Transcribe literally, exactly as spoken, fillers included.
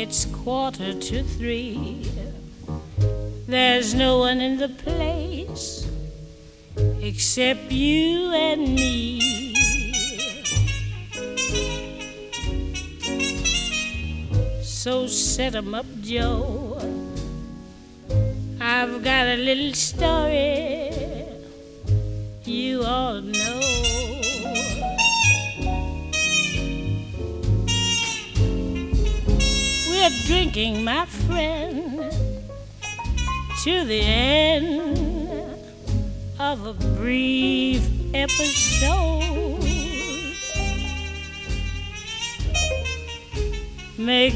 It's quarter to three. There's no one in the place except you and me. So set 'em up, Joe. I've got a little story you all know. We're drinking, my friend, to the end of a brief episode. Make